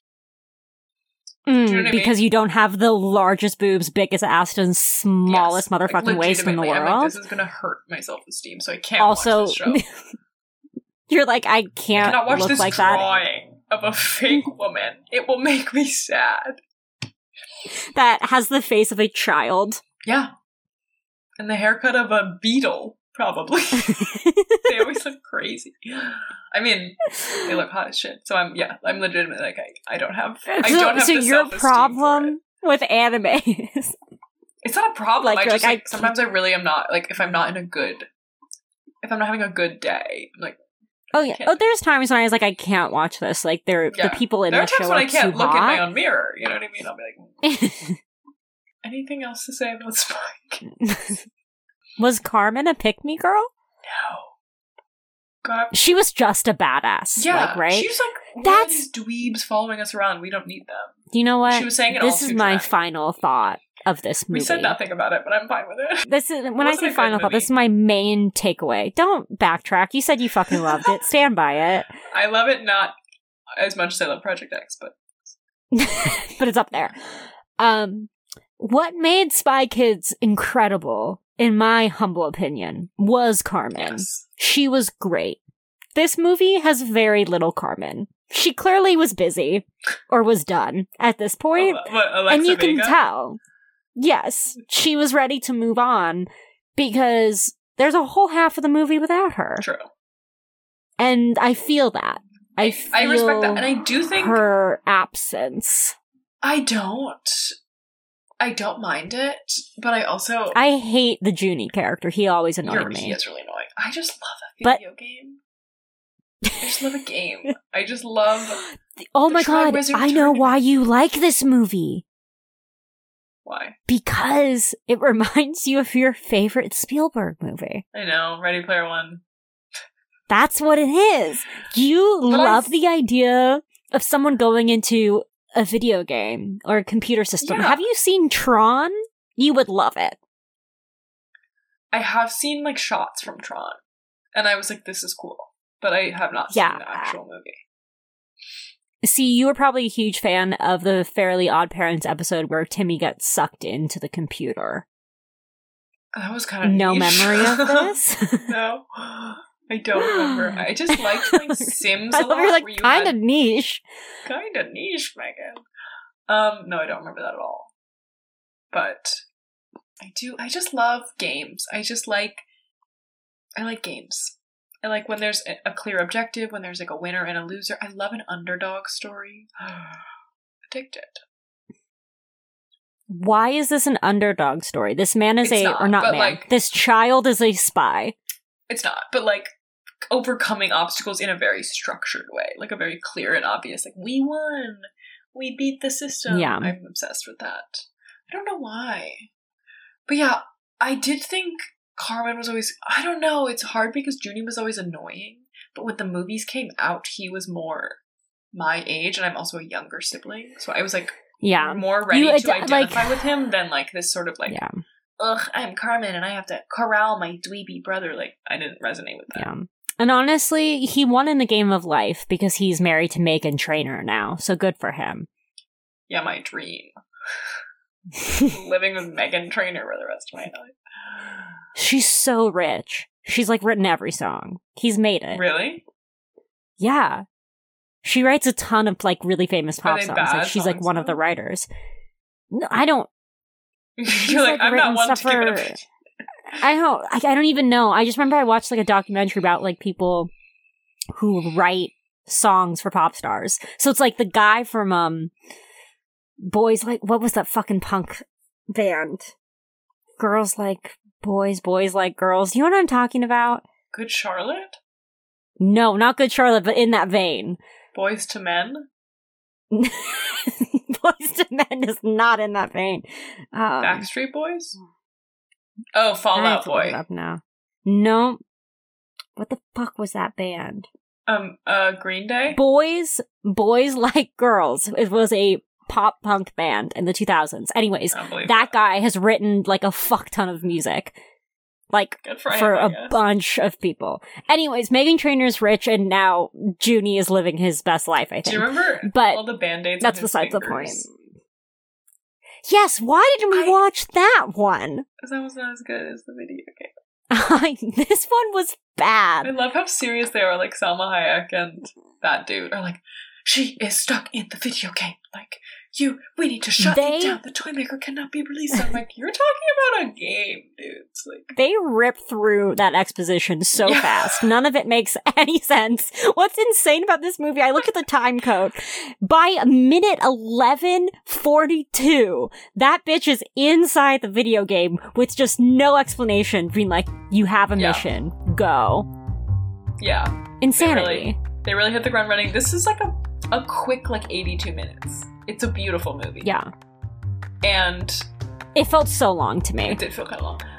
Speaker 1: Do you know what I mean? You don't have the largest boobs, biggest ass, and smallest motherfucking waist in the world.
Speaker 2: I'm like, this is gonna hurt my self-esteem, so I can't watch this show.
Speaker 1: You're like, I cannot watch
Speaker 2: this
Speaker 1: like
Speaker 2: drawing of a fake woman. It will make me sad.
Speaker 1: That has the face of a child.
Speaker 2: Yeah. And the haircut of a beetle, probably. They always look crazy. I mean, they look hot as shit. So I'm legitimately like, I don't have so the
Speaker 1: your problem with anime is,
Speaker 2: it's not a problem. Like, sometimes I really am not, like, if I'm not having a good day, I'm like,
Speaker 1: oh yeah. Oh, there's times when I was like, I can't watch this. Like, the people in the show are too hot. There are times when I can't look in my own mirror. You know what I mean? I'll be like,
Speaker 2: anything else to say about Spike?
Speaker 1: Was Carmen a pick-me girl?
Speaker 2: No. God.
Speaker 1: She was just a badass.
Speaker 2: Yeah,
Speaker 1: like, right?
Speaker 2: She's like, that's these dweebs following us around. We don't need them.
Speaker 1: You know what?
Speaker 2: She was saying it
Speaker 1: this is my final thought of this movie.
Speaker 2: We said nothing about it, but I'm fine with it.
Speaker 1: This is when I say final thought, this is my main takeaway. Don't backtrack. You said you fucking loved it. Stand by it.
Speaker 2: I love it not as much as I love Project X, but
Speaker 1: but it's up there. What made Spy Kids incredible, in my humble opinion, was Carmen.
Speaker 2: Yes.
Speaker 1: She was great. This movie has very little Carmen. She clearly was busy, or was done at this point, and you can tell. Yes, she was ready to move on, because there's a whole half of the movie without her.
Speaker 2: True.
Speaker 1: And I feel that. I
Speaker 2: respect that, and I do think
Speaker 1: her absence.
Speaker 2: I don't mind it, but
Speaker 1: I hate the Junie character. He always annoyed me.
Speaker 2: He is really annoying. I just love a video game. I just love a game. I just love
Speaker 1: oh my god, I know why you like this movie.
Speaker 2: Why?
Speaker 1: Because it reminds you of your favorite Spielberg movie.
Speaker 2: I know, Ready Player One.
Speaker 1: That's what it is. You love the idea of someone going into a video game or a computer system. Yeah. Have you seen Tron? You would love it.
Speaker 2: I have seen like shots from Tron, and I was like, this is cool. But I have not seen the actual movie.
Speaker 1: See, you were probably a huge fan of the Fairly Odd Parents episode where Timmy gets sucked into the computer.
Speaker 2: That was kind of
Speaker 1: no memory of this?
Speaker 2: No. I don't remember. I just liked playing Sims a lot.
Speaker 1: You're like, kind of niche.
Speaker 2: Kind of niche, Megan. No, I don't remember that at all. But I just love games. I like games. I like when there's a clear objective, when there's like a winner and a loser. I love an underdog story. Addicted.
Speaker 1: Why is this an underdog story? This man is this child is a spy.
Speaker 2: It's not, but like overcoming obstacles in a very structured way, like a very clear and obvious, like, we won, we beat the system.
Speaker 1: Yeah.
Speaker 2: I'm obsessed with that. I don't know why. But yeah, I did think Carmen was always, I don't know, it's hard because Junie was always annoying, but when the movies came out, he was more my age, and I'm also a younger sibling, so I was like, more ready to identify with him than like this sort of like, ugh, I'm Carmen and I have to corral my dweeby brother. Like, I didn't resonate with that. Yeah.
Speaker 1: And honestly, he won in the game of life because he's married to Meghan Trainor now, so good for him.
Speaker 2: Yeah, my dream. Living with Meghan Trainor for the rest of my life.
Speaker 1: She's so rich. She's like written every song. He's made it.
Speaker 2: Really?
Speaker 1: Yeah. She writes a ton of like really famous pop songs. Like, she's like one of the writers. No, I don't.
Speaker 2: You're like, I'm not one to give it a pitch.
Speaker 1: I don't even know. I just remember I watched like a documentary about like people who write songs for pop stars. So it's like the guy from boys like, what was that fucking punk band? Girls like boys, boys like girls. You know what I'm talking about?
Speaker 2: Good Charlotte?
Speaker 1: No, not Good Charlotte, but in that vein.
Speaker 2: Boys to Men?
Speaker 1: Boys to Men is not in that vein.
Speaker 2: Backstreet Boys? Oh, Fall Out Boy.
Speaker 1: Look it up now. No. What the fuck was that band?
Speaker 2: Green Day?
Speaker 1: Boys Like Girls. It was a pop punk band in the 2000s. Anyways, that guy has written like a fuck ton of music. Like, for a bunch of people. Anyways, Meghan Trainor's rich, and now Junie is living his best life, I think.
Speaker 2: Do you remember all the Band-Aids
Speaker 1: that's besides the point. Yes, why didn't we watch that one?
Speaker 2: Because that was not as good as the video game.
Speaker 1: This one was bad.
Speaker 2: I love how serious they are, like Salma Hayek and that dude are like, she is stuck in the video game. Like, we need to shut it down. The Toymaker cannot be released. I'm like, you're talking about a game, dude. It's like,
Speaker 1: they rip through that exposition so fast. None of it makes any sense. What's insane about this movie, I look at the time code. By minute 11:42, that bitch is inside the video game with just no explanation, being like, you have a mission. Go.
Speaker 2: Yeah.
Speaker 1: Insanity.
Speaker 2: They really hit the ground running. This is like a quick, like, 82 minutes. It's a beautiful movie.
Speaker 1: Yeah.
Speaker 2: And
Speaker 1: it felt so long to me.
Speaker 2: It did feel kind of long.